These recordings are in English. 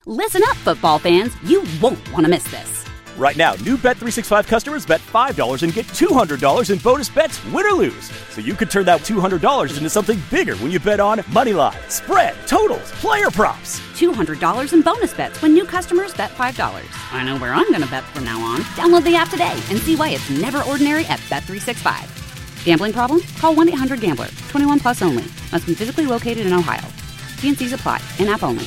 Listen up, football fans. You won't want to miss this. Right now, new Bet365 customers bet $5 and get $200 in bonus bets, win or lose. So you could turn that $200 into something bigger when you bet on moneyline, spread, totals, player props. $200 in bonus bets when new customers bet $5. I know where I'm going to bet from now on. Download the app today and see why it's never ordinary at Bet365. Gambling problem? Call 1-800-GAMBLER. 21 plus only. Must be physically located in Ohio. T&Cs apply. In-app only.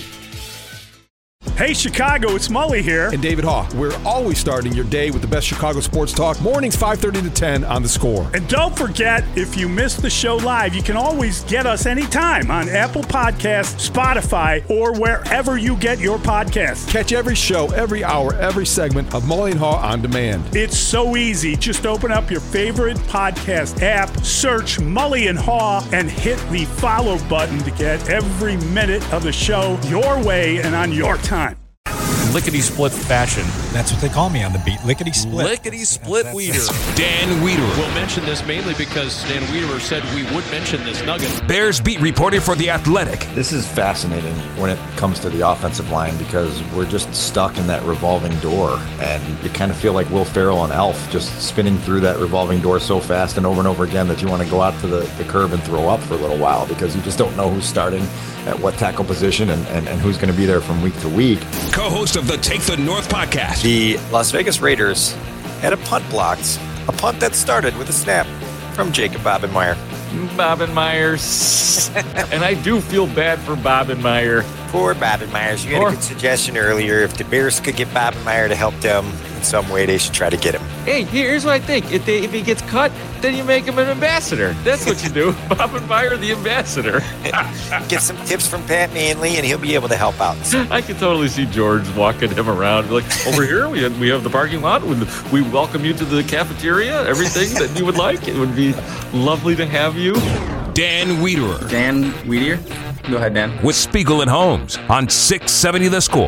Hey Chicago, it's Mully here. And David Haugh. We're always starting your day with the best Chicago sports talk. Mornings 5:30 to 10 on The Score. And don't forget, if you miss the show live, you can always get us anytime on Apple Podcasts, Spotify, or wherever you get your podcasts. Catch every show, every hour, every segment of Mully and Haugh on demand. It's so easy. Just open up your favorite podcast app, search Mully and Haugh, and hit the follow button to get every minute of the show your way and on your time. Lickety-split fashion. That's what they call me on the beat. Lickety-split. Lickety-split Weeder. Dan Weeder. We'll mention this mainly because Dan Weeder said we would mention this nugget. Bears beat reporter for The Athletic. This is fascinating when it comes to the offensive line because we're just stuck in that revolving door. And you kind of feel like Will Ferrell and Elf just spinning through that revolving door so fast and over again that you want to go out to the curb and throw up for a little while because you just don't know who's starting at what tackle position and who's going to be there from week to week. Co-host of the Take the North podcast. The Las Vegas Raiders had a punt blocked. A punt that started with a snap from Jacob Bobenmeyer. Bobenmeyers. And I do feel bad for Bobenmeyer. Poor Bobenmeyers. You had a good suggestion earlier. If the Bears could get Bobenmeyer to help them in some way, they should try to get him. Hey, here's what I think. If he gets cut, then you make him an ambassador. That's what you do. Bobenmeyer, the ambassador. Get some tips from Pat Manley, and he'll be able to help out. I can totally see George walking him around. Like, over here, we have the parking lot. We welcome you to the cafeteria. Everything that you would like. It would be lovely to have you. Dan Wiederer. Dan Wiederer. Go ahead, Dan. With Spiegel and Holmes on 670 The Score.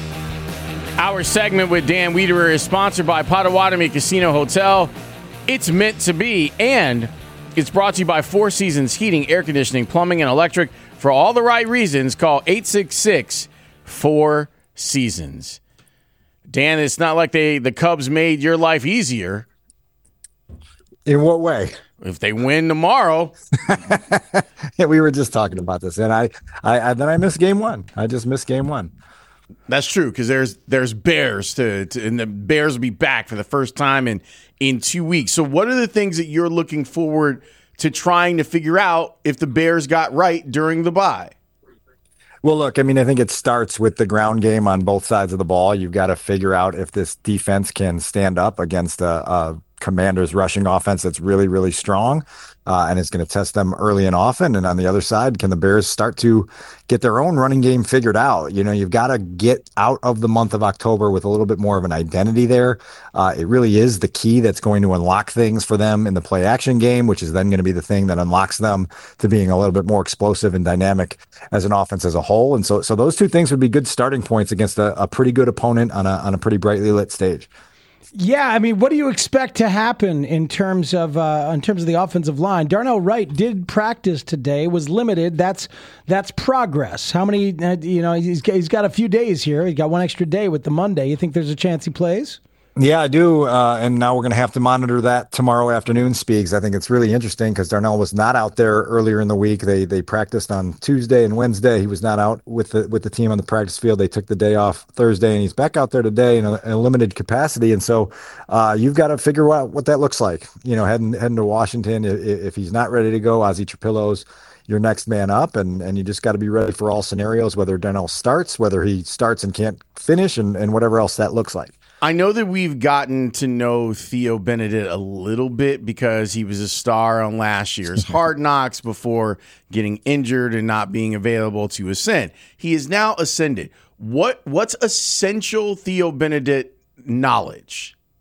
Our segment with Dan Wiederer is sponsored by Potawatomi Casino Hotel. It's meant to be, and it's brought to you by Four Seasons Heating, Air Conditioning, Plumbing, and Electric. For all the right reasons, call 866-4Seasons. Dan, it's not like the Cubs made your life easier. In what way? If they win tomorrow. Yeah, we were just talking about this, and I missed game one. I just missed game one. That's true, because there's Bears and the Bears will be back for the first time in 2 weeks. So what are the things that you're looking forward to trying to figure out if the Bears got right during the bye? Well, look, I mean, I think it starts with the ground game on both sides of the ball. You've got to figure out if this defense can stand up against a Commanders rushing offense that's really, really strong, and it's going to test them early and often. And on the other side, can the Bears start to get their own running game figured out? You know, you've got to get out of the month of October with a little bit more of an identity there. It really is the key that's going to unlock things for them in the play action game, which is then going to be the thing that unlocks them to being a little bit more explosive and dynamic as an offense as a whole. And so those two things would be good starting points against a pretty good opponent on a pretty brightly lit stage. Yeah, I mean, what do you expect to happen in terms of the offensive line? Darnell Wright did practice today, was limited. That's progress. How many? He's got a few days here. He got one extra day with the Monday. You think there's a chance he plays? Yeah, I do. And now we're going to have to monitor that tomorrow afternoon, Speaks. I think it's really interesting because Darnell was not out there earlier in the week. They practiced on Tuesday and Wednesday. He was not out with the team on the practice field. They took the day off Thursday, and he's back out there today in a limited capacity. And so you've got to figure out what that looks like. You know, heading to Washington, if he's not ready to go, Ozzie Trapillo's your next man up, and you just got to be ready for all scenarios, whether Darnell starts, whether he starts and can't finish, and whatever else that looks like. I know that we've gotten to know Theo Benedict a little bit because he was a star on last year's Hard Knocks before getting injured and not being available to ascend. He is now ascended. What's essential Theo Benedict knowledge?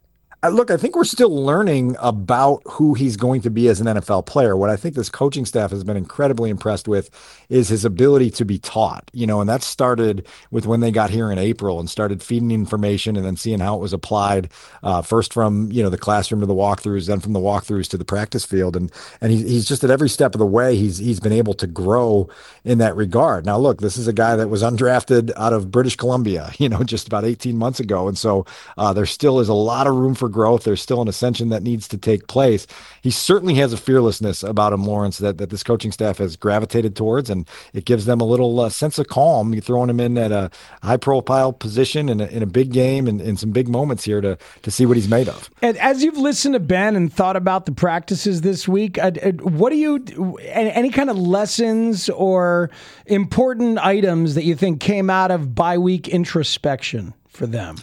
Look, I think we're still learning about who he's going to be as an NFL player. What I think this coaching staff has been incredibly impressed with is his ability to be taught, and that started with when they got here in April and started feeding information and then seeing how it was applied, first from, the classroom to the walkthroughs, then from the walkthroughs to the practice field. And he's just at every step of the way, he's been able to grow in that regard. Now, look, this is a guy that was undrafted out of British Columbia, just about 18 months ago. And so there still is a lot of room for growth. There's still an ascension that needs to take place. He certainly has a fearlessness about him, Lawrence, that this coaching staff has gravitated towards, and it gives them a little sense of calm. You're throwing him in at a high-profile position in a big game and in some big moments here to see what he's made of. And as you've listened to Ben and thought about the practices this week, what do you any kind of lessons or important items that you think came out of bye-week introspection for them?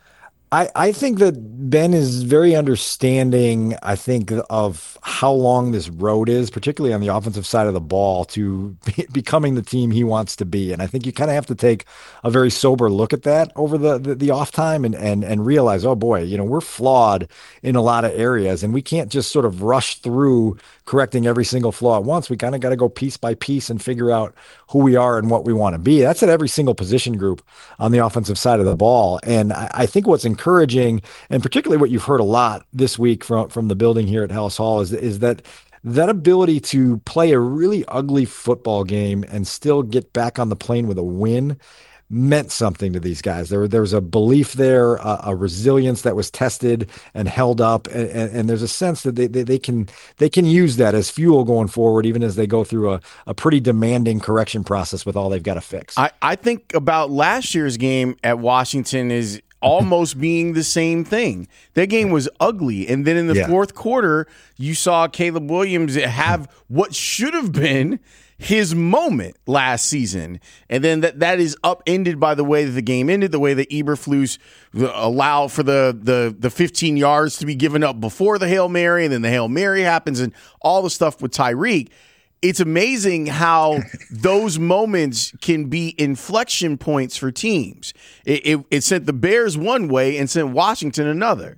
I think that Ben is very understanding, I think, of how long this road is, particularly on the offensive side of the ball, to becoming the team he wants to be. And I think you kind of have to take a very sober look at that over the off time and realize, oh boy, we're flawed in a lot of areas, and we can't just sort of rush through correcting every single flaw at once. We kind of got to go piece by piece and figure out who we are and what we want to be. That's at every single position group on the offensive side of the ball. And I think what's encouraging, and particularly what you've heard a lot this week from the building here at Halas Hall, is that ability to play a really ugly football game and still get back on the plane with a win meant something to these guys. There was a belief there, a resilience that was tested and held up, and there's a sense that they can use that as fuel going forward, even as they go through a pretty demanding correction process with all they've got to fix. I think about last year's game at Washington is almost being the same thing. That game was ugly, and then in the fourth quarter, you saw Caleb Williams have what should have been his moment last season. And then that is upended by the way that the game ended, the way that Eberflus allowed for the 15 yards to be given up before the Hail Mary, and then the Hail Mary happens and all the stuff with Tyreek. It's amazing how those moments can be inflection points for teams. It sent the Bears one way and sent Washington another.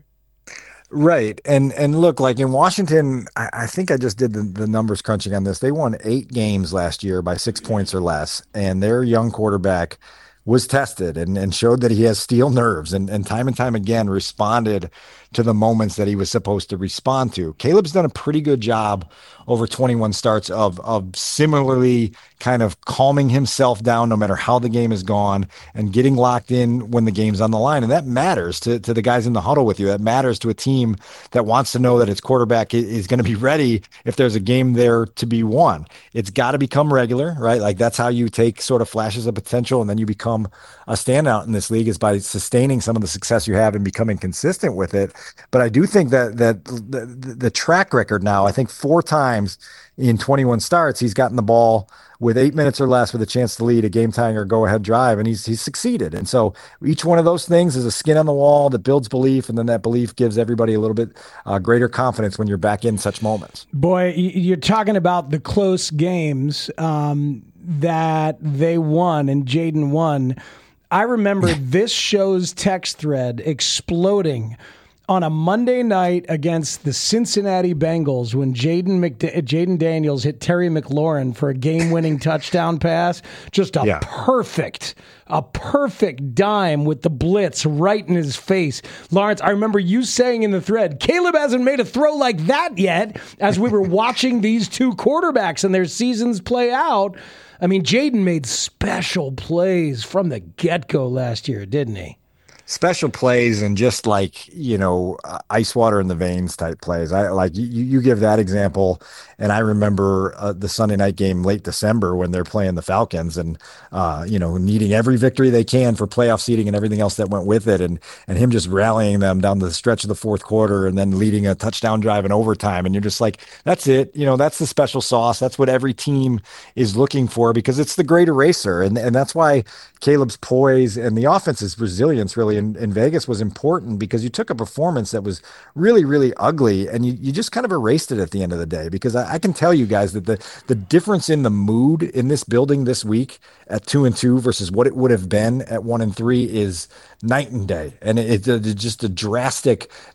Right. And look, like in Washington, I think I just did the numbers crunching on this. They won 8 games last year by 6 points or less, and their young quarterback was tested and showed that he has steel nerves and time again responded to the moments that he was supposed to respond to. Caleb's done a pretty good job over 21 starts of similarly kind of calming himself down no matter how the game has gone and getting locked in when the game's on the line. And that matters to the guys in the huddle with you. That matters to a team that wants to know that its quarterback is going to be ready if there's a game there to be won. It's got to become regular, right? Like that's how you take sort of flashes of potential and then you become a standout in this league, is by sustaining some of the success you have and becoming consistent with it. But I do think that the track record now, I think 4 times in 21 starts, he's gotten the ball with 8 minutes or less with a chance to lead a game-tying or go-ahead drive, and he's succeeded. And so each one of those things is a skin on the wall that builds belief, and then that belief gives everybody a little bit greater confidence when you're back in such moments. Boy, you're talking about the close games that they won and Jaden won. I remember this show's text thread exploding on a Monday night against the Cincinnati Bengals when Jaden Daniels hit Terry McLaurin for a game-winning touchdown pass. Just a perfect dime with the blitz right in his face. Lawrence, I remember you saying in the thread, Caleb hasn't made a throw like that yet, as we were watching these two quarterbacks and their seasons play out. I mean, Jaden made special plays from the get-go last year, didn't he? Special plays and just like, ice water in the veins type plays. I like you give that example. And I remember the Sunday night game late December when they're playing the Falcons and, needing every victory they can for playoff seeding and everything else that went with it. And him just rallying them down the stretch of the fourth quarter and then leading a touchdown drive in overtime. And you're just like, that's it. That's the special sauce. That's what every team is looking for because it's the great eraser. And that's why Caleb's poise and the offense's resilience really in Vegas was important, because you took a performance that was really, really ugly and you just kind of erased it at the end of the day. Because I can tell you guys that the difference in the mood in this building this week at 2-2 versus what it would have been at 1-3 is night and day. And it's just a drastic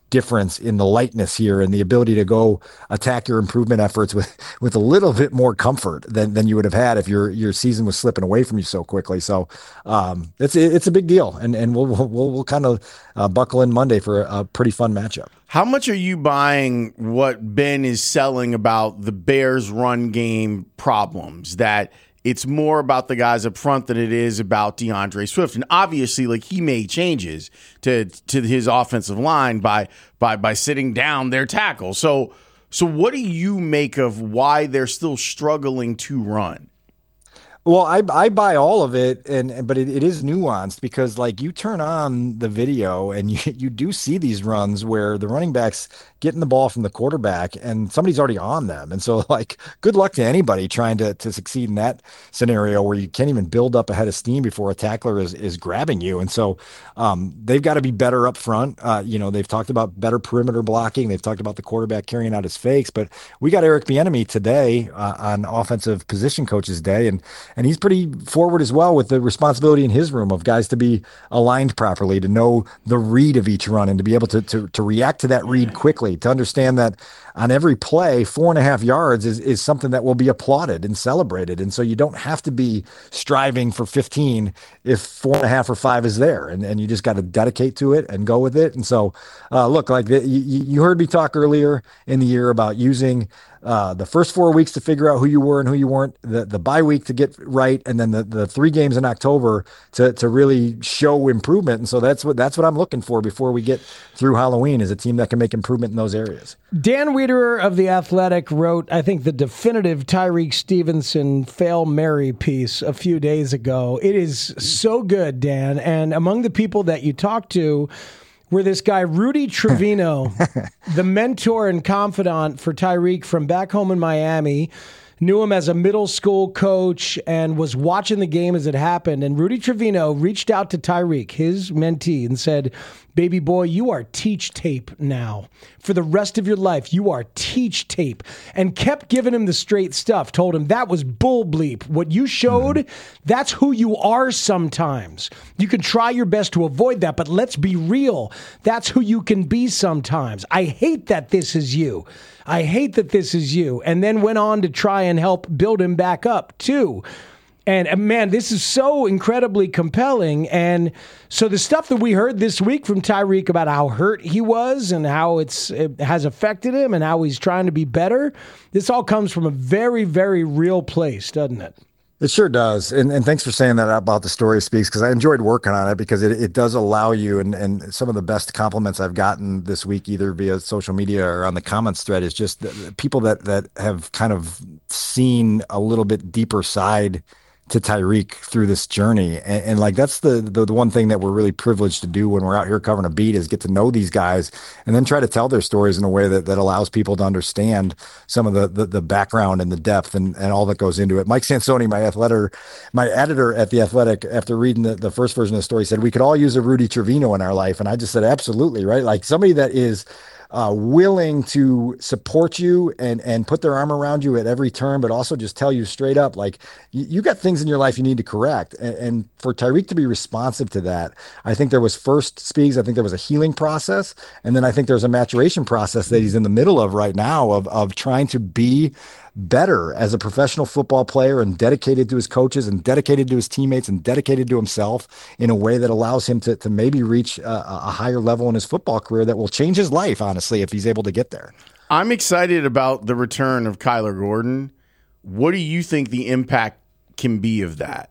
difference in the lightness here and the ability to go attack your improvement efforts with a little bit more comfort than you would have had if your season was slipping away from you so quickly. So it's a big deal, and we'll kind of buckle in Monday for a pretty fun matchup. How much are you buying what Ben is selling about the Bears' run game problems, that it's more about the guys up front than it is about DeAndre Swift? And obviously, like, he made changes to his offensive line by sitting down their tackle. So what do you make of why they're still struggling to run? Well, I buy all of it, but it is nuanced, because like you turn on the video and you do see these runs where the running backs getting the ball from the quarterback and somebody's already on them. And so, like, good luck to anybody trying to succeed in that scenario where you can't even build up a head of steam before a tackler is grabbing you. And so they've got to be better up front. They've talked about better perimeter blocking. They've talked about the quarterback carrying out his fakes, but we got Eric Bieniemy today on Offensive Position Coaches Day, and he's pretty forward as well with the responsibility in his room of guys to be aligned properly, to know the read of each run and to be able to react to that read quickly, to understand that on every play, 4.5 yards is something that will be applauded and celebrated. And so you don't have to be striving for 15 if 4.5 or 5 is there, and you just got to dedicate to it and go with it. And so, look, like you heard me talk earlier in the year about using the first 4 weeks to figure out who you were and who you weren't, the bye week to get right, and then the 3 games in October to really show improvement. And so that's what I'm looking for before we get through Halloween, is a team that can make improvement in those areas. Dan Wiederer of The Athletic wrote, I think, the definitive Tyreek Stevenson Fail Mary piece a few days ago. It is so good, Dan. And among the people that you talked to were this guy, Rudy Trevino, the mentor and confidant for Tyreek from back home in Miami, knew him as a middle school coach and was watching the game as it happened. And Rudy Trevino reached out to Tyreek, his mentee, and said, baby boy, you are teach tape now. For the rest of your life, you are teach tape. And kept giving him the straight stuff. Told him that was bull bleep. What you showed, that's who you are sometimes. You can try your best to avoid that, but let's be real. That's who you can be sometimes. I hate that this is you. I hate that this is you. And then went on to try and help build him back up, too. And man, this is so incredibly compelling. And so the stuff that we heard this week from Tyreek about how hurt he was and how it has affected him and how he's trying to be better, this all comes from a very, very real place, doesn't it? It sure does. And thanks for saying that about the Story Speaks, because I enjoyed working on it, because it does allow you, and some of the best compliments I've gotten this week, either via social media or on the comments thread, is just the people that have kind of seen a little bit deeper side to Tyreek through this journey. And like, that's the one thing that we're really privileged to do when we're out here covering a beat, is get to know these guys and then try to tell their stories in a way that allows people to understand some of the background and the depth and all that goes into it. Mike Sansoni, my editor at The Athletic, after reading the first version of the story, said we could all use a Rudy Trevino in our life. And I just said, absolutely, right? Like, somebody that is willing to support you and put their arm around you at every turn, but also just tell you straight up, like, you got things in your life you need to correct. And for Tyreek to be responsive to that, I think there was first Speaks, I think there was a healing process. And then I think there's a maturation process that he's in the middle of right now of trying to be better as a professional football player, and dedicated to his coaches and dedicated to his teammates and dedicated to himself in a way that allows him to maybe reach a higher level in his football career that will change his life, honestly, if he's able to get there. I'm excited about the return of Kyler Gordon. What do you think the impact can be of that?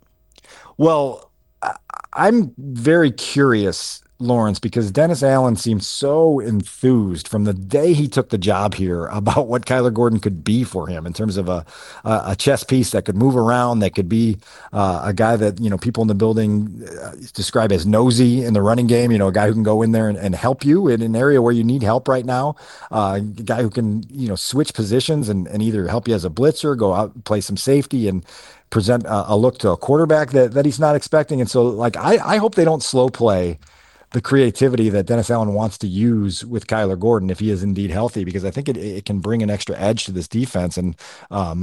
Well, I'm very curious, Lawrence, because Dennis Allen seemed so enthused from the day he took the job here about what Kyler Gordon could be for him in terms of a chess piece that could move around, that could be a guy that, people in the building describe as nosy in the running game, a guy who can go in there and help you in an area where you need help right now, a guy who can, switch positions and either help you as a blitzer, go out and play some safety and present a look to a quarterback that he's not expecting. And so, like, I hope they don't slow play the creativity that Dennis Allen wants to use with Kyler Gordon if he is indeed healthy, because I think it can bring an extra edge to this defense. And,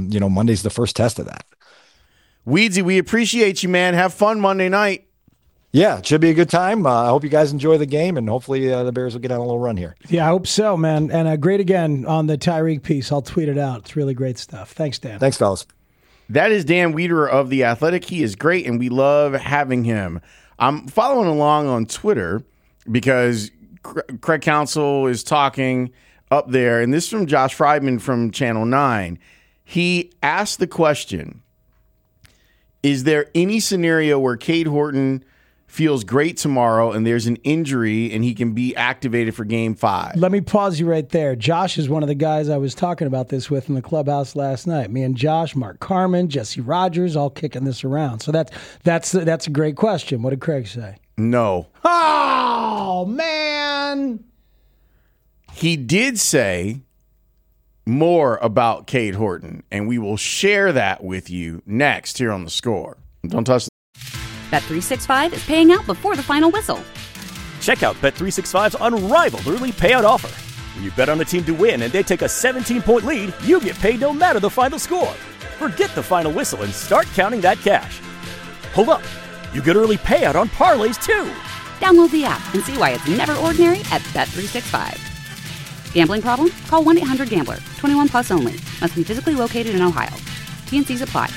Monday's the first test of that. Weedsy, we appreciate you, man. Have fun Monday night. Yeah, it should be a good time. I hope you guys enjoy the game, and hopefully the Bears will get on a little run here. Yeah, I hope so, man. And great again on the Tyreek piece. I'll tweet it out. It's really great stuff. Thanks, Dan. Thanks, fellas. That is Dan Wiederer of The Athletic. He is great, and we love having him. I'm following along on Twitter because Craig Counsell is talking up there, and this is from Josh Friedman from Channel 9. He asked the question, is there any scenario where Cade Horton feels great tomorrow and there's an injury and he can be activated for Game 5? Let me pause you right there. Josh is one of the guys I was talking about this with in the clubhouse last night. Me and Josh, Mark Carman, Jesse Rogers, all kicking this around. So that's a great question. What did Craig say? No. Oh, man. He did say more about Cade Horton, and we will share that with you next here on The Score. Don't touch Bet365 is paying out before the final whistle. Check out Bet365's unrivaled early payout offer. When you bet on a team to win and they take a 17-point lead, you get paid no matter the final score. Forget the final whistle and start counting that cash. Hold up. You get early payout on parlays, too. Download the app and see why it's never ordinary at Bet365. Gambling problem? Call 1-800-GAMBLER. 21 plus only. Must be physically located in Ohio. T&Cs apply.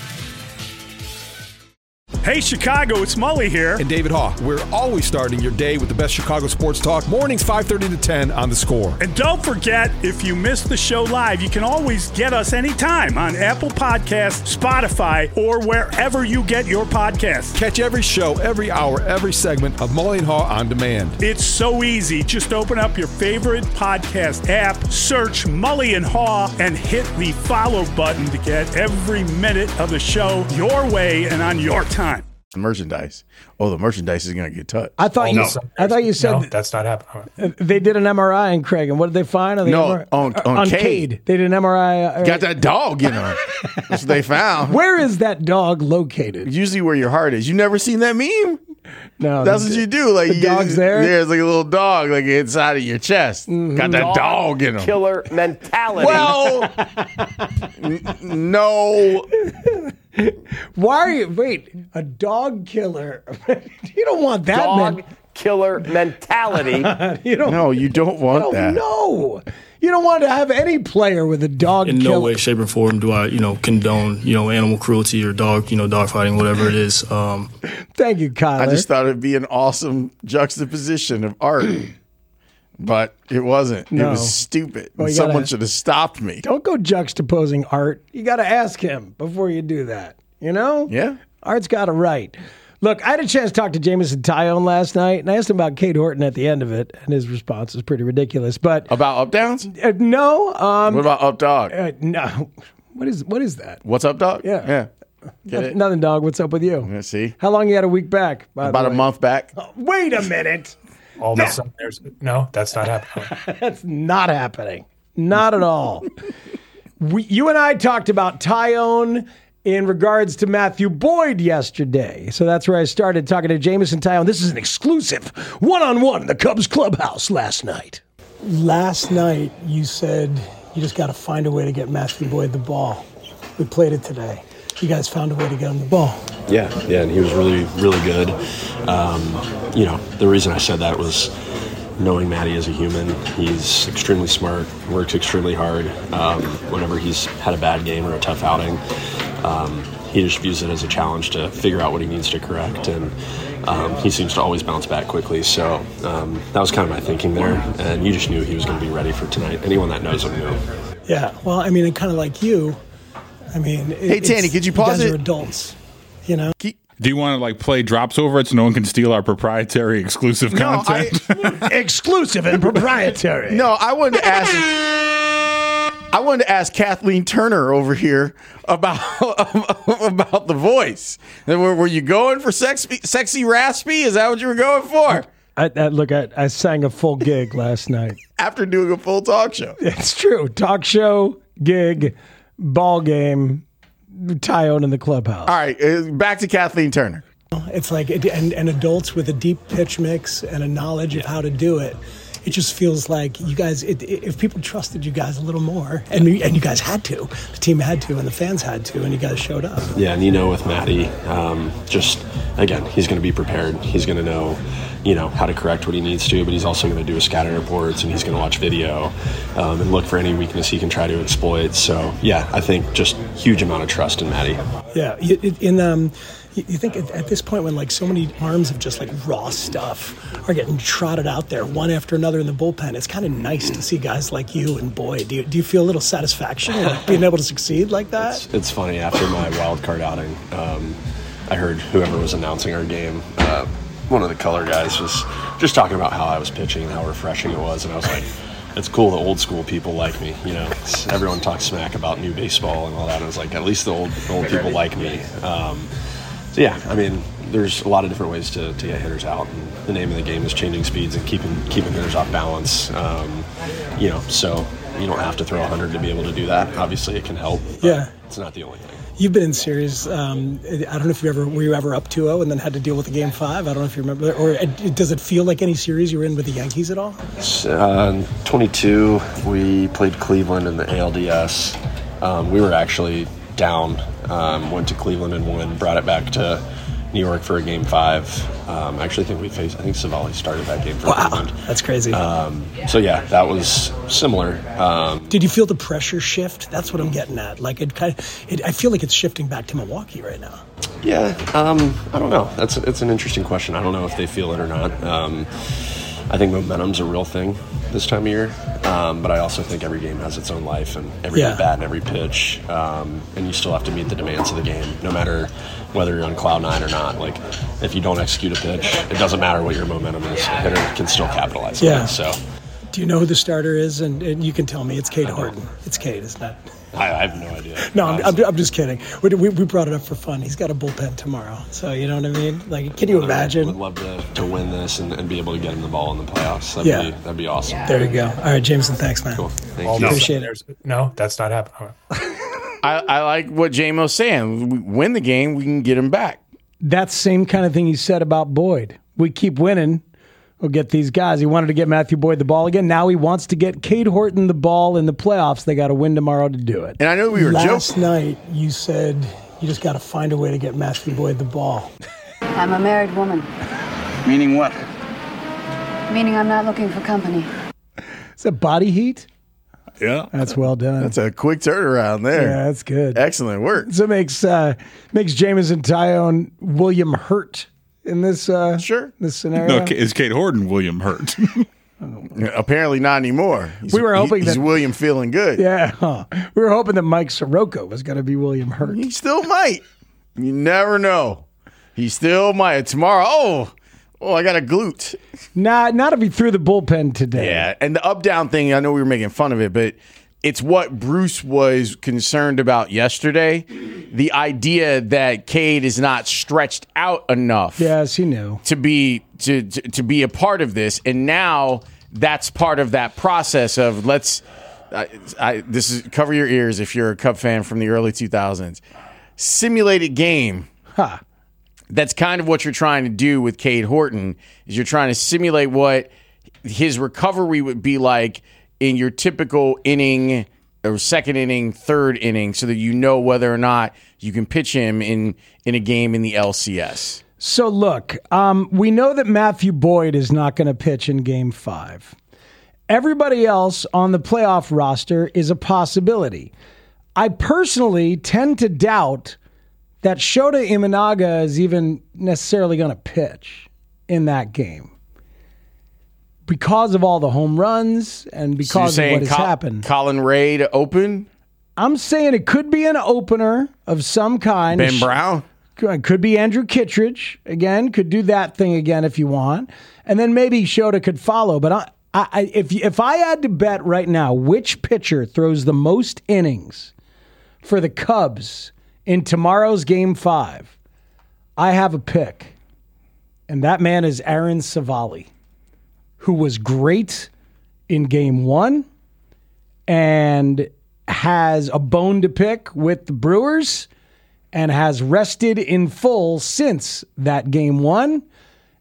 Hey, Chicago, it's Mully here. And David Haugh. We're always starting your day with the best Chicago sports talk. Mornings 5:30 to 10 on The Score. And don't forget, if you missed the show live, you can always get us anytime on Apple Podcasts, Spotify, or wherever you get your podcasts. Catch every show, every hour, every segment of Mully and Haugh on demand. It's so easy. Just open up your favorite podcast app, search Mully and Haugh, and hit the follow button to get every minute of the show your way and on your time. merchandise. Oh, the merchandise is going to get touched. I thought you said no, that's not happening. They did an MRI on Craig, and what did they find? On Cade. They did an MRI. Got that dog, That's what they found. Where is that dog located? Usually where your heart is. You never seen that meme? No, that's what you do. Like the dog's there. There's like a little dog, like inside of your chest. Mm-hmm. Got that dog in him. Killer mentality. Well, no. Why are you? Wait, a dog killer? You don't want that. Dog killer mentality. You don't. No, you don't want that. No. You don't want to have any player with a dog in killer. No way, shape, or form do I, condone, animal cruelty or dog fighting, whatever it is. Thank you, Kyler. I just thought it'd be an awesome juxtaposition of art, but it wasn't. No. It was stupid. Well, Someone should have stopped me. Don't go juxtaposing Art. You got to ask him before you do that. Yeah. Art's got it right. Look, I had a chance to talk to Jameson Tyone last night, and I asked him about Cade Horton at the end of it, and his response was pretty ridiculous. But about up downs? No. What about up dog? No. What is that? What's up, dog? Yeah. Get it? Nothing, dog. What's up with you? Let's see. How long you had a week back? About a month back. Oh, wait a minute. All of a sudden, that's not happening. That's not happening. Not at all. You and I talked about Tyone in regards to Matthew Boyd yesterday. So that's where I started talking to Jameson Tyone. This is an exclusive one-on-one in the Cubs clubhouse last night. Last night, you said you just got to find a way to get Matthew Boyd the ball. We played it today. You guys found a way to get him the ball. Yeah, and he was really, really good. The reason I said that was knowing Matty as a human. He's extremely smart, works extremely hard. Whenever he's had a bad game or a tough outing, he just views it as a challenge to figure out what he needs to correct, and he seems to always bounce back quickly. So that was kind of my thinking there, and you just knew he was going to be ready for tonight. Anyone that knows him knew. Yeah, well, I mean, kind of like you. I mean, hey, Tanny, could you pause you guys it? are adults, Do you want to play drops over it so no one can steal our proprietary exclusive content? Exclusive and proprietary. No, I wanted to ask Kathleen Turner over here about the voice. Were you going for sexy raspy? Is that what you were going for? I sang a full gig last night. After doing a full talk show. It's true. Talk show, gig, ball game, Tyone in the clubhouse. All right, back to Kathleen Turner. It's like, and adults with a deep pitch mix and a knowledge of how to do it. it just feels like you guys, if people trusted you guys a little more, and you guys had to, the team had to, and the fans had to, and you guys showed up. Yeah, and with Matty, just, again, he's going to be prepared. He's going to know, how to correct what he needs to, but he's also going to do a scouting reports, and he's going to watch video and look for any weakness he can try to exploit. So, yeah, I think just huge amount of trust in Matty. Yeah, you think at this point when so many arms of just raw stuff are getting trotted out there one after another in the bullpen, it's kind of nice to see guys like you and Boyd. Do you feel a little satisfaction in being able to succeed like that? It's funny. After my wild card outing, I heard whoever was announcing our game, one of the color guys was just talking about how I was pitching and how refreshing it was, and I was like, it's cool the old school people like me. Everyone talks smack about new baseball and all that, and I was like, at least the old people like me. So yeah, I mean, there's a lot of different ways to get hitters out. And the name of the game is changing speeds and keeping hitters off balance. So you don't have to throw 100 to be able to do that. Obviously, it can help. Yeah, it's not the only thing. You've been in series. I don't know if were you ever up 2-0 and then had to deal with the game 5? I don't know if you remember, or does it feel like any series you were in with the Yankees at all? 22, we played Cleveland in the ALDS. We were actually down. Went to Cleveland and won. Brought it back to New York for a game 5. I actually think I think Savali started that game for Cleveland. That's crazy. So yeah, that was similar. Did you feel the pressure shift? That's what I'm getting at. I feel like it's shifting back to Milwaukee right now. Yeah, I don't know. It's an interesting question. I don't know if they feel it or not. I think momentum's a real thing this time of year, but I also think every game has its own life, and every at bat and every pitch, and you still have to meet the demands of the game, no matter whether you're on cloud 9 or not. If you don't execute a pitch, it doesn't matter what your momentum is. A hitter can still capitalize on it. So, do you know who the starter is? And you can tell me. It's Cade Horton. It's Cade, isn't it? I have no idea. No, I'm just kidding. We brought it up for fun. He's got a bullpen tomorrow, so you know what I mean. Can you imagine? I would love to win this and be able to get him the ball in the playoffs. That'd be awesome. There you go. All right, Jameson, thanks, man. Cool. Thank you. Appreciate it. No, that's not happening. I like what J-Mo's saying. We win the game, we can get him back. That's the same kind of thing he said about Boyd. We keep winning, we'll get these guys. He wanted to get Matthew Boyd the ball again. Now he wants to get Cade Horton the ball in the playoffs. They got to win tomorrow to do it. And I know we were Last night, you said you just got to find a way to get Matthew Boyd the ball. I'm a married woman. Meaning what? Meaning I'm not looking for company. Is that body heat? Yeah. That's well done. That's a quick turnaround there. Yeah, that's good. Excellent work. So it makes Jameson Tyone William Hurt in this this scenario. No, is Cade Horton William Hurt? Apparently not anymore. We were hoping he's William feeling good. Yeah. We were hoping that Mike Soroka was going to be William Hurt. He still might. You never know. He still might. Tomorrow, I got a glute. Not if he threw the bullpen today. Yeah, and the up-down thing, I know we were making fun of it, but it's what Bruce was concerned about yesterday. The idea that Cade is not stretched out enough. Yes, he knew. To be a part of this, and now that's part of that process of cover your ears if you're a Cub fan from the early 2000s. Simulated game. That's kind of what you're trying to do with Cade Horton, is you're trying to simulate what his recovery would be like in your typical inning or second inning, third inning, so that you know whether or not you can pitch him in a game in the LCS. So look, we know that Matthew Boyd is not going to pitch in Game 5. Everybody else on the playoff roster is a possibility. I personally tend to doubt that Shota Imanaga is even necessarily going to pitch in that game because of all the home runs and because of what has happened. Colin Ray to open? I'm saying it could be an opener of some kind. Ben Brown? Could be Andrew Kittredge. Again, could do that thing again if you want. And then maybe Shota could follow. But if I had to bet right now which pitcher throws the most innings for the Cubs in tomorrow's Game 5, I have a pick. And that man is Aaron Savali, who was great in Game 1 and has a bone to pick with the Brewers and has rested in full since that Game 1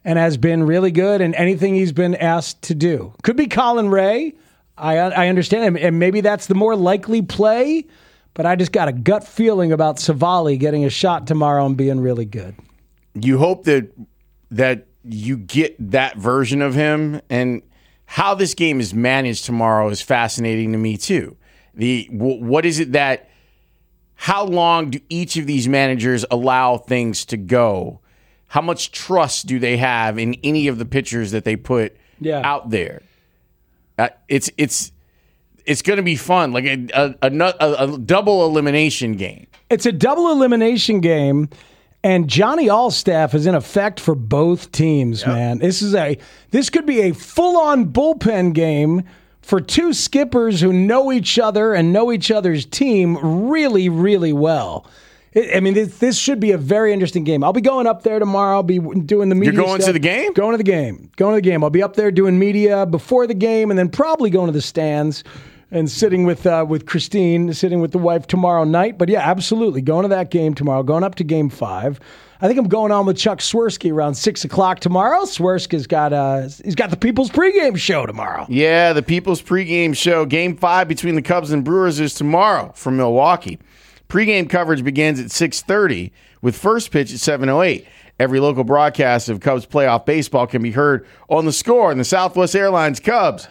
and has been really good in anything he's been asked to do. Could be Colin Ray. I understand him, and maybe that's the more likely play, but I just got a gut feeling about Savali getting a shot tomorrow and being really good. You hope that you get that version of him, and how this game is managed tomorrow is fascinating to me too. What is it that? How long do each of these managers allow things to go? How much trust do they have in any of the pitchers that they put out there? It's going to be fun, like a double elimination game. It's a double elimination game, and Johnny Allstaff is in effect for both teams, man. This could be a full-on bullpen game for two skippers who know each other and know each other's team really, really well. This should be a very interesting game. I'll be going up there tomorrow. I'll be doing the media You're going stuff. to the game? Going to the game. I'll be up there doing media before the game, and then probably going to the stands and sitting with Christine, sitting with the wife tomorrow night. But yeah, absolutely. Going to that game tomorrow. Going up to Game 5. I think I'm going on with Chuck Swirsky around 6 o'clock tomorrow. Swirsky's got the People's Pregame Show tomorrow. Yeah, the People's Pregame Show. Game 5 between the Cubs and Brewers is tomorrow from Milwaukee. Pregame coverage begins at 6:30 with first pitch at 7:08. Every local broadcast of Cubs playoff baseball can be heard on The Score and the Southwest Airlines Cubs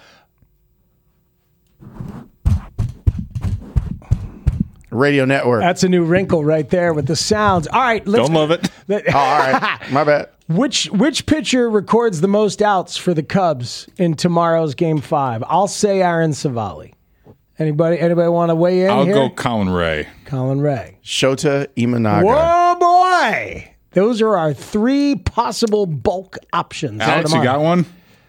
Radio Network. That's a new wrinkle right there with the sounds. All right, don't love it. All right, my bad. Which pitcher records the most outs for the Cubs in tomorrow's Game 5? I'll say Aaron Savali. Anybody want to weigh in I'll here? go Colin Ray. Colin Ray. Shota Imanaga. Whoa, boy! Those are our 3 possible bulk options. Alex, you got one?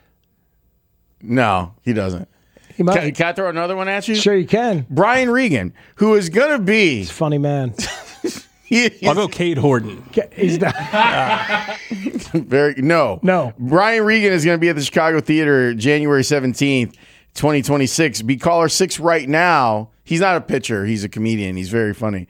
No, he doesn't. He might. Can I throw another one at you? Sure you can. Brian Regan, who is going to be... He's a funny man. I'll go Cade Horton. He's not. No. Brian Regan is going to be at the Chicago Theater January 17th, 2026. Be caller 6 right now. He's not a pitcher. He's a comedian. He's very funny.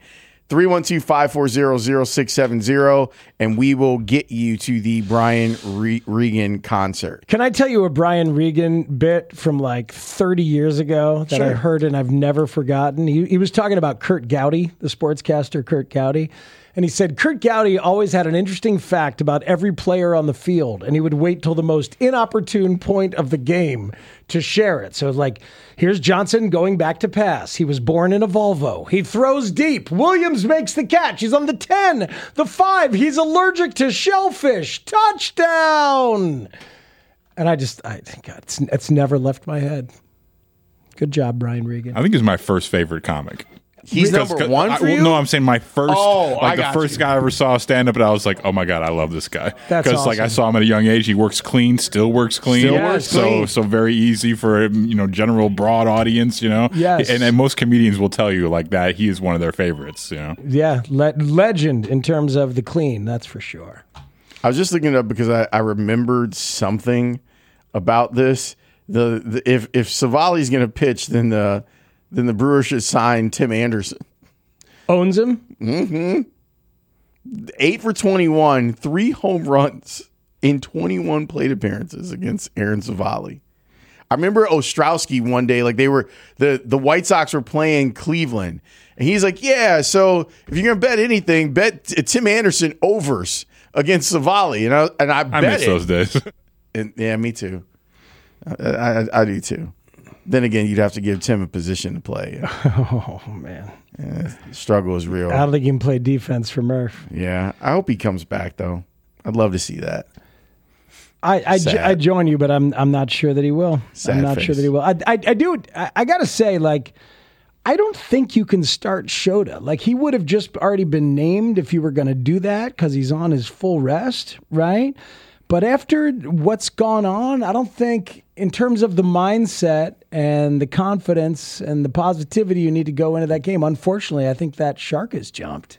312-540-0670, and we will get you to the Brian Regan concert. Can I tell you a Brian Regan bit from like 30 years ago that I heard and I've never forgotten? He was talking about Kurt Gowdy, the sportscaster Kurt Gowdy. And he said Kurt Gowdy always had an interesting fact about every player on the field, and he would wait till the most inopportune point of the game to share it. So like, here's Johnson going back to pass. He was born in a Volvo. He throws deep. Williams makes the catch. He's on the 10, the 5. He's allergic to shellfish. Touchdown. And I think it's never left my head. Good job, Brian Regan. I think he's my first favorite comic. He's number one for you? No, I'm saying my first, the first guy I ever saw stand up, and I was like, oh my God, I love this guy. That's Because like I saw him at a young age. He works clean, still works clean. So very easy for general broad audience, Yes. And most comedians will tell you like that. He is one of their favorites, Yeah, legend in terms of the clean, that's for sure. I was just looking it up because I remembered something about this. If Savali's going to pitch, then the Brewers should sign Tim Anderson. Owns him? Mm-hmm. 8 for 21, 3 home runs in 21 plate appearances against Aaron Savali. I remember Ostrowski one day, like they were the White Sox were playing Cleveland, and he's like, "Yeah, so if you're gonna bet anything, bet Tim Anderson overs against Savali." And I bet miss those days. Yeah, me too. I do too. Then again, you'd have to give Tim a position to play. Oh, man. Yeah, the struggle is real. I don't think he can play defense for Murph. Yeah. I hope he comes back, though. I'd love to see that. I join you, but I'm not sure that he will. Sad I'm not face. sure that he will. I got to say, like, I don't think you can start Shota. Like, he would have just already been named if you were going to do that because he's on his full rest, right? But after what's gone on, I don't think in terms of the mindset and the confidence and the positivity you need to go into that game, unfortunately, I think that shark has jumped,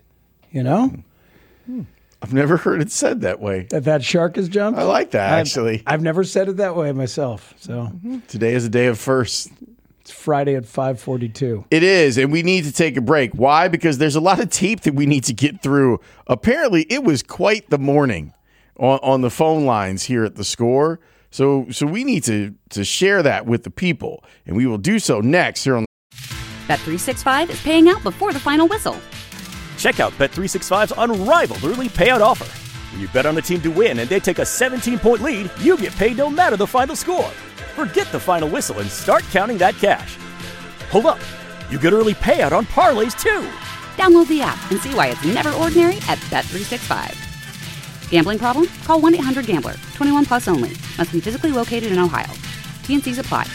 I've never heard it said that way. That shark has jumped? I like that, actually. I've never said it that way myself. So Today is a day of firsts. It's Friday at 5:42. It is, and we need to take a break. Why? Because there's a lot of tape that we need to get through. Apparently, it was quite the morning on the phone lines here at the Score. So we need to share that with the people, and we will do so next here on Bet365 is paying out before the final whistle. Check out Bet365's unrivaled early payout offer. When you bet on a team to win and they take a 17-point lead, you get paid no matter the final score. Forget the final whistle and start counting that cash. Hold up. You get early payout on parlays, too. Download the app and see why it's never ordinary at Bet365. Gambling problem? Call 1-800-GAMBLER. 21 plus only. Must be physically located in Ohio. T&Cs apply.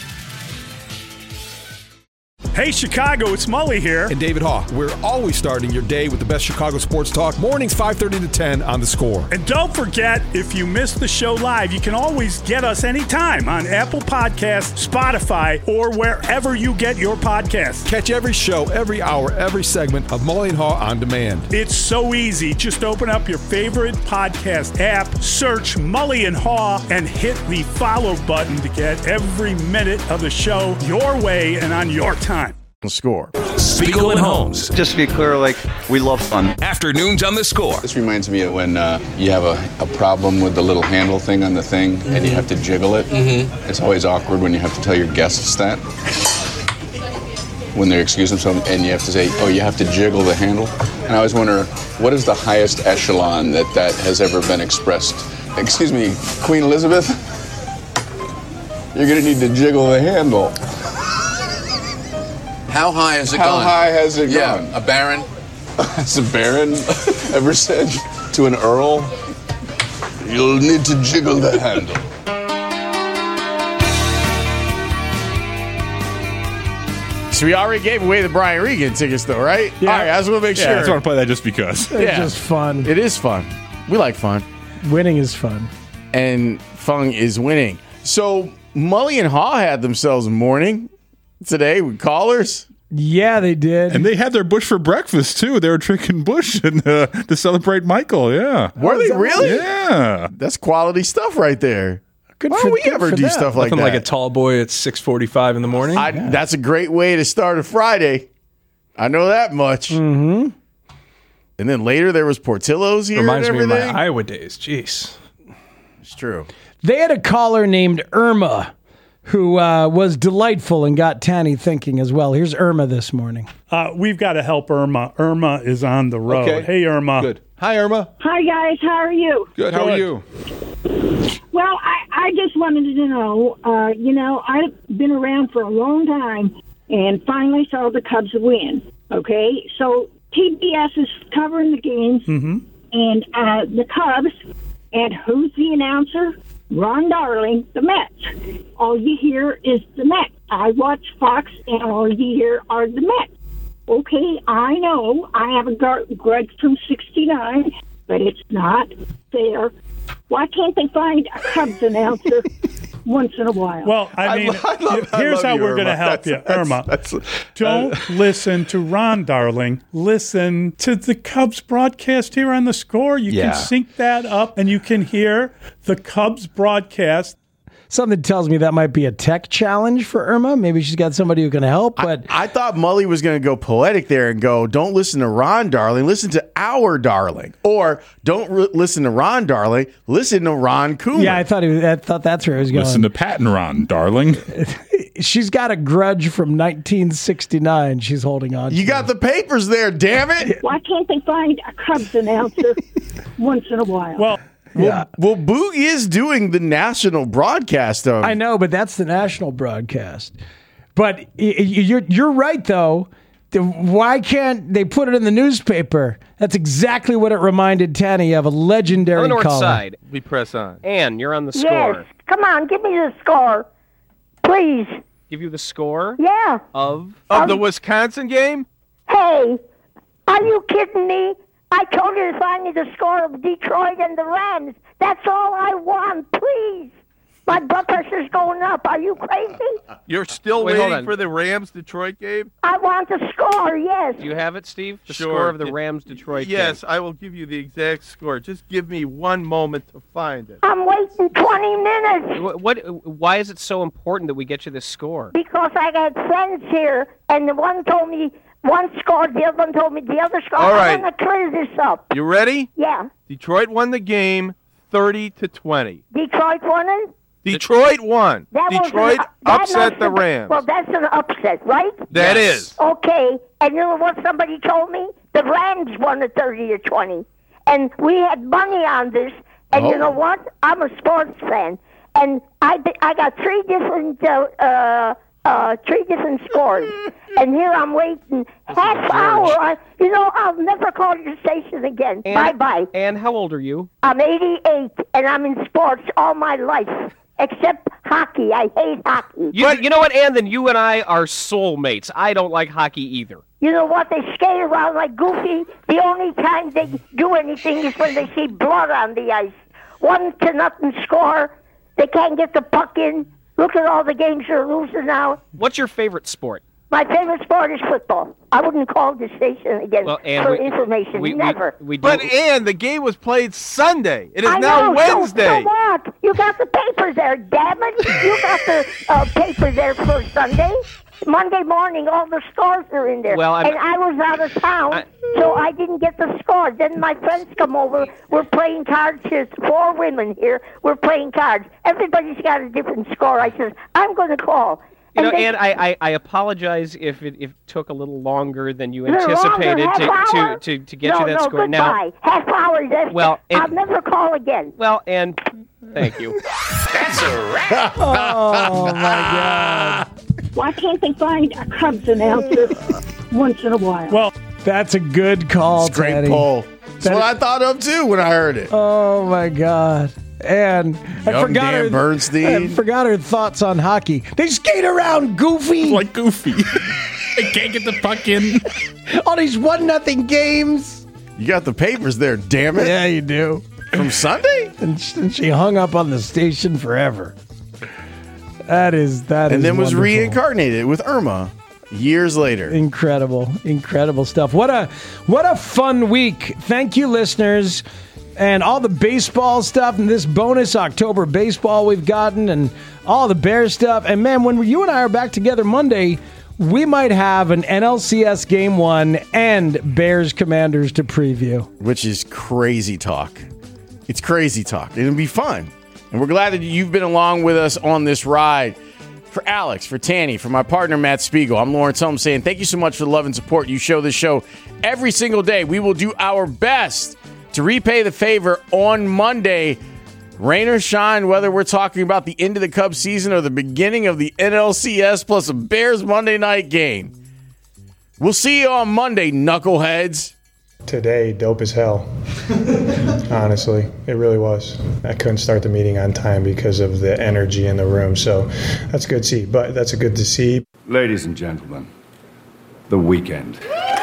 Hey, Chicago, it's Mully here. And David Haugh. We're always starting your day with the best Chicago sports talk. Mornings 5:30 to 10 on The Score. And don't forget, if you missed the show live, you can always get us anytime on Apple Podcasts, Spotify, or wherever you get your podcasts. Catch every show, every hour, every segment of Mully and Haugh on demand. It's so easy. Just open up your favorite podcast app, search Mully and Haugh, and hit the follow button to get every minute of the show your way and on your time. Score. Spiegel and Holmes. Just to be clear, we love fun. Afternoons on The Score. This reminds me of when you have a problem with the little handle thing on the thing, and you have to jiggle it. Mm-hmm. It's always awkward when you have to tell your guests that. When they're excusing themselves, and you have to say, oh, you have to jiggle the handle. And I always wonder, what is the highest echelon that has ever been expressed? Excuse me, Queen Elizabeth? You're going to need to jiggle the handle. How high has it How gone? high has it gone? Yeah, a baron? Has a baron ever said to an earl, you'll need to jiggle the handle? So we already gave away the Brian Regan tickets, though, right? Yeah. All right, I just want to make sure. Yeah, I just want to play that just because. It's just fun. It is fun. We like fun. Winning is fun. And fun is winning. So Mully and Haugh had themselves a morning today with callers. Yeah, they did. And they had their Bush for breakfast, too. They were drinking Bush to celebrate Michael, yeah. Were they really? Yeah. That's quality stuff right there. Good Why for, don't we good ever for do them. stuff like Nothing that? like a tall boy at 6:45 in the morning. That's a great way to start a Friday. I know that much. Mm-hmm. And then later there was Portillo's here Reminds and me of everything. my Iowa days. Jeez. It's true. They had a caller named Irma who was delightful and got Tanny thinking as well. Here's Irma this morning. We've got to help Irma. Irma is on the road. Okay. Hey, Irma. Good. Hi, Irma. Hi, guys. How are you? Good. How are you? Well, I just wanted to know, I've been around for a long time and finally saw the Cubs win, okay? So TBS is covering the games and the Cubs, and who's the announcer? Ron Darling, the Mets. All you hear is the Mets. I watch Fox, and all you hear are the Mets. Okay, I know I have a grudge from '69, but it's not fair. Why can't they find a Cubs announcer once in a while? Well, I mean, here's how we're going to help you, Irma. Don't listen to Ron Darling. Listen to the Cubs broadcast here on The Score. You can sync that up, and you can hear the Cubs broadcast. Something tells me that might be a tech challenge for Irma. Maybe she's got somebody who can help. But I thought Mully was going to go poetic there and go, don't listen to Ron Darling, listen to our Darling. Or don't listen to Ron Darling, listen to Ron Coomer. Yeah, I thought that's where he was going. Listen to Pat and Ron, darling. She's got a grudge from 1969 she's holding on to. You got the papers there, damn it. Why can't they find a Cubs announcer once in a while? Well, Boog is doing the national broadcast of. I know, but that's the national broadcast. But you're right, though. Why can't they put it in the newspaper? That's exactly what it reminded Tanny of, a legendary on the north caller. side. We press on. Ann, you're on the Score. Yes. Come on, give me the score, please. Give you the score? Yeah. Of the Wisconsin game? Hey, are you kidding me? I told you to find me the score of Detroit and the Rams. That's all I want, please. My blood pressure's going up. Are you crazy? You're still waiting for the Rams-Detroit game? I want the score, yes. Do you have it, Steve? The Sure. score of the Rams-Detroit game. Yes, I will give you the exact score. Just give me one moment to find it. I'm waiting 20 minutes. Why is it so important that we get you this score? Because I got friends here, and the one told me one score, the other one told me the other score. All right. I'm going to clear this up. You ready? Yeah. Detroit won the game 30-20. Detroit won it? Detroit won. That Detroit upset the Rams. Well, that's an upset, right? That is. Okay, and you know what somebody told me? The Rams won it 30-20. And we had money on this, and you know what? I'm a sports fan. And I got three different scores. And here I'm waiting half hour. I'll never call your station again. Bye-bye. And how old are you? I'm 88, and I'm in sports all my life, except hockey. I hate hockey. You know what, Ann? Then you and I are soulmates. I don't like hockey either. You know what? They skate around like Goofy. The only time they do anything is when they see blood on the ice. 1-0 score. They can't get the puck in. Look at all the games they're losing now. What's your favorite sport? My favorite sport is football. I wouldn't call the station again for information. Never. But, Ann, the game was played Sunday. It is I now know, Wednesday. So what? You got the paper there, damn it. You got the paper there for Sunday. Monday morning, all the scores are in there. Well, and I was out of town, so I didn't get the score. Then my friends come over. We're playing cards. There's 4 women here. We're playing cards. Everybody's got a different score. I says, I'm going to call. And I apologize if it took a little longer than you anticipated to get you that score. Goodbye. Now, half hour. I'll never call again. Well, and thank you. That's a wrap. Oh my God! Why can't they find a Cubs announcer once in a while? Well, that's a good call, Great Teddy. poll. That's what I thought of too when I heard it. Oh my God! And I forgot Dan her. Bernstein. I forgot her thoughts on hockey. They skate around Goofy. Like Goofy. They can't get the puck in. All these 1-0 games. You got the papers there, damn it. Yeah, you do. From Sunday? And she hung up on the station forever. That is and then was wonderful. reincarnated with Irma years later. Incredible stuff. What a fun week. Thank you, listeners, and all the baseball stuff and this bonus October baseball we've gotten and all the Bears stuff. And man, when you and I are back together Monday, we might have an NLCS Game 1 and Bears Commanders to preview. Which is crazy talk. It's crazy talk. It'll be fun. And we're glad that you've been along with us on this ride. For Alex, for Tanny, for my partner, Matt Spiegel, I'm Lawrence Holmes saying thank you so much for the love and support you show this show every single day. We will do our best to repay the favor on Monday. Rain or shine, whether we're talking about the end of the Cubs season or the beginning of the NLCS plus a Bears Monday night game. We'll see you on Monday, knuckleheads. Today, dope as hell. Honestly, it really was. I couldn't start the meeting on time because of the energy in the room, so that's good to see. But that's good to see. Ladies and gentlemen, the weekend.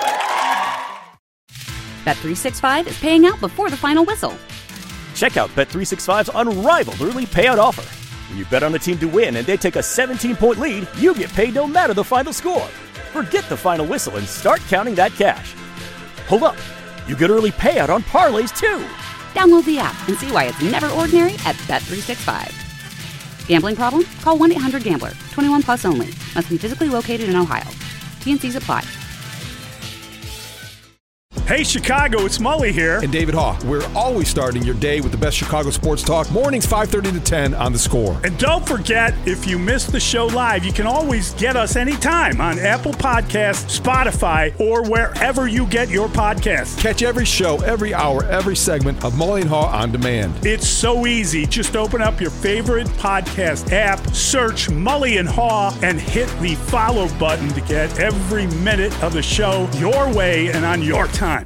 Bet365 is paying out before the final whistle. Check out Bet365's unrivaled early payout offer. When you bet on a team to win and they take a 17-point lead, you get paid no matter the final score. Forget the final whistle and start counting that cash. Hold up. You get early payout on parlays, too. Download the app and see why it's never ordinary at Bet365. Gambling problem? Call 1-800-GAMBLER. 21 plus only. Must be physically located in Ohio. T&Cs apply. Hey, Chicago, it's Mully here. And David Haugh. We're always starting your day with the best Chicago sports talk. Mornings 5:30 to 10 on The Score. And don't forget, if you missed the show live, you can always get us anytime on Apple Podcasts, Spotify, or wherever you get your podcasts. Catch every show, every hour, every segment of Mully and Haugh on demand. It's so easy. Just open up your favorite podcast app, search Mully and Haugh, and hit the follow button to get every minute of the show your way and on your time.